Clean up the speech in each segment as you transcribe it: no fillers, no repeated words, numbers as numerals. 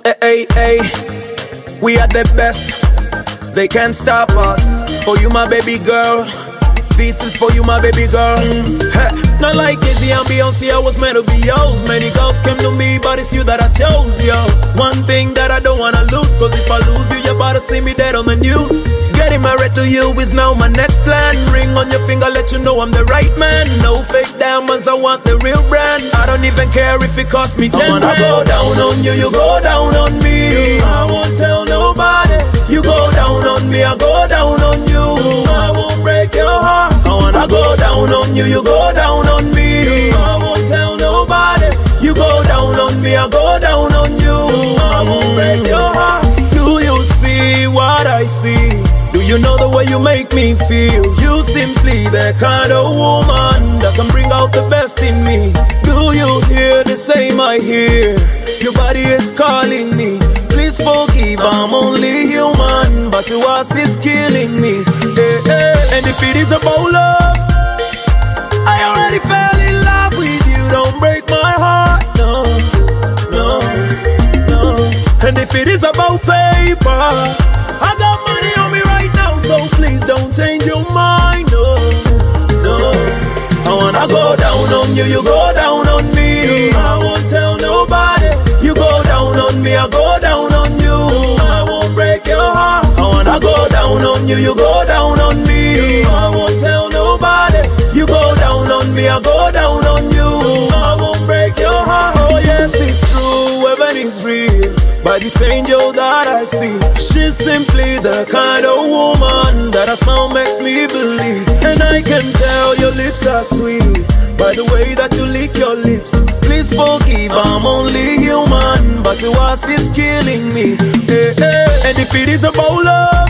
Hey, hey, we are the best. They can't stop us. For you, my baby girl. This is for you, my baby girl. Not like Izzy and Beyonce, I was meant to be yours. Many girls came to me, but it's you that I chose, yo. One thing that I don't wanna lose, cause if I lose you, you're about to see me dead on the news. Getting married to you is now my next plan. Ring on your finger, let you know I'm the right man. No fake diamonds, I want the real brand. I don't even care if it costs me 10 grand. I wanna go down on you, you go down on me. I won't tell nobody. You go down on me, I go down on you. I won't break your heart. I wanna go down on you, you go down on me. I won't tell nobody. You go down on me, I go down on you. I won't break your heart. Do you see what I see? Do you know the way you make me feel? You simply the kind of woman that can bring out the best in me. Do you hear the same I hear? Your body is calling me. Please forgive, I'm only human, but your ass is killing me. Hey, hey. And if it is about love, I already fell in love with you. Don't break my heart, no, no, no. And if it is about paper, I got money on me right now, so please don't change your mind, no, no. I wanna go down on you, you go down on me. I won't tell nobody. You go down on me, I go down on you. I won't break your heart. I wanna go down on you, you go down on me. I won't tell nobody. You go down on me, I go down on you. I won't break your heart. Oh yes, it's true, heaven is real. By this angel that I see, she's simply the kind of woman that a smile makes me believe. And I can tell your lips are sweet by the way that you lick your lips. Please forgive, I'm only human, but your ass is killing me. Hey, hey. And if it is about love,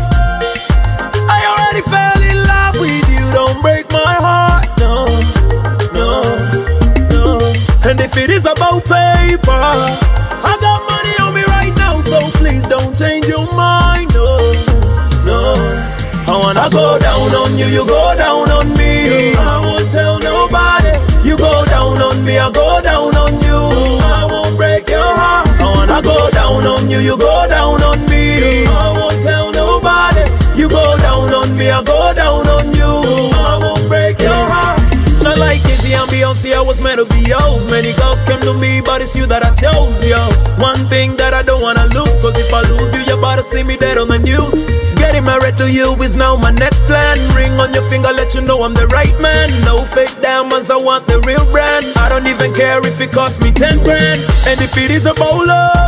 I already fell in love with you. Don't break my heart, no, no, no. And if it is about paper, I got money on me right now, so please don't change your mind, no, no. I wanna go down on you, you go down on me. I won't tell nobody. You go down on me, I go down on you. I won't break your heart. I wanna go down on you, you go down on me. I won't tell nobody. You go down on me, I go down on you. I won't break your heart. Not like Izzy and Beyonce, I was meant to be yours. Many girls came to me, but it's you that I chose, yo. One thing that I don't wanna lose, cause if I lose you, you're about to see me dead on the news. Getting married to you is now my next plan. Ring on your finger, let you know I'm the right man. No fake diamonds, I want the real brand. I don't even care if it costs me 10 grand. And if it is about love,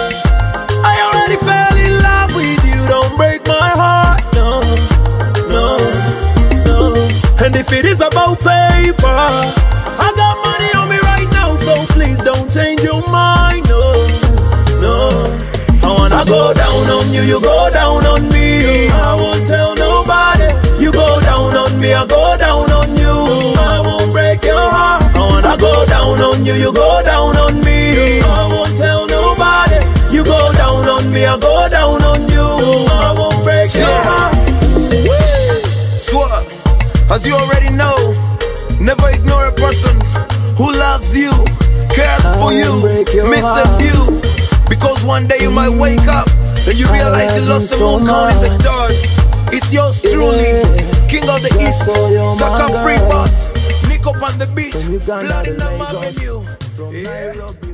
I already fell in love with you. Don't break my heart, no, no, no. And if it is about paper, I got money on me right now, so please don't change your mind, no, no. I wanna go down on you, you go down on me. I won't tell nobody. You go down on me, I go down on you. I won't break your heart. I wanna go down on you, you go down on me. I won't tell nobody. You go down on me, I go down on you. I won't break your heart. Swag, as you already know, never ignore a person who loves you, cares for you, misses you. Because one day you might wake up and you realize you lost the moon counting the stars. It's yours truly, King of the East, Sucker Free Boss, Nick up on the beach, blood in the menu.